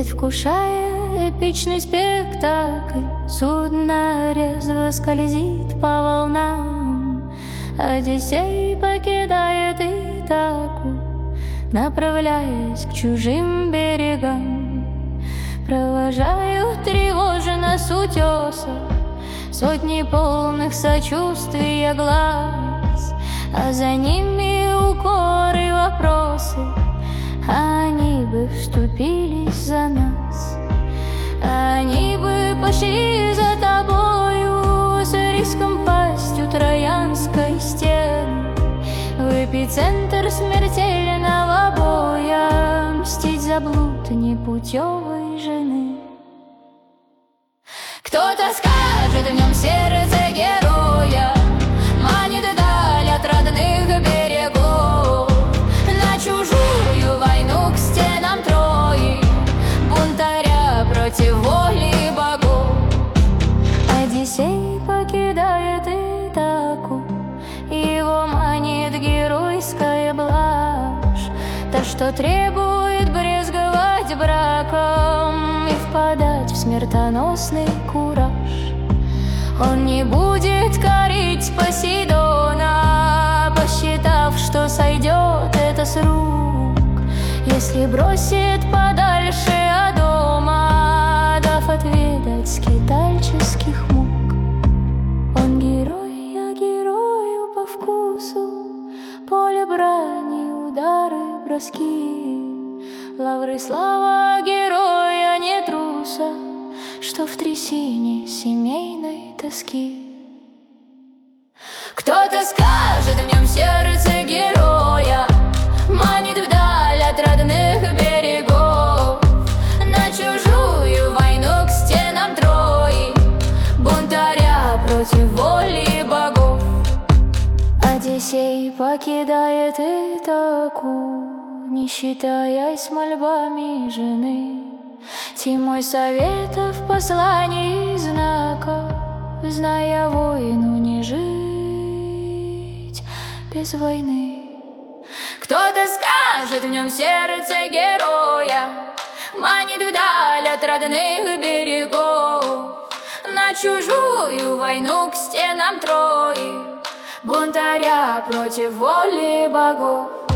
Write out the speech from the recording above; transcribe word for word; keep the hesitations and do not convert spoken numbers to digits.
предвкушая эпичный спектакль, судно резво скользит по волнам. Одиссей покидает Итаку, направляясь к чужим берегам. Провожают тревоженно с утеса сотни полных сочувствия глаз, а за ними укоры и вопросы: они бы вступились за нас, они бы пошли за тобою с риском пасть у Троянской стены, в эпицентр смертельного боя, мстить за блуд непутевой жены. Кто-то скажет, в нем сердце героя манит даль от родных берегов, на чужую войну к стенам Трои, бунтаря против воли богов. Одиссей покидает Итаку, его манит геройская блажь, та, что требует брезговать браком и впадать в смертоносный кураж. Он не будет корить Посейдона, посчитав, что сойдет это с рук, если бросит подальше от дома, дав отведать скитальческих мук. Он герой, а герою по вкусу, поле брани, удары, броски, лавры, слава героя, не труса, что в трясине семейной тоски. Кто-то скажет, в нем сердце героя манит вдаль от родных берегов, на чужую войну к стенам Трои, бунтаря против воли богов. Одиссей покидает Итаку, не считаясь мольбами жены, тьмой советов, посланий и знаков, зная войну не жить без войны. Кто-то скажет, в нем сердце героя манит вдаль от родных берегов, на чужую войну к стенам Трои, бунтаря против воли богов.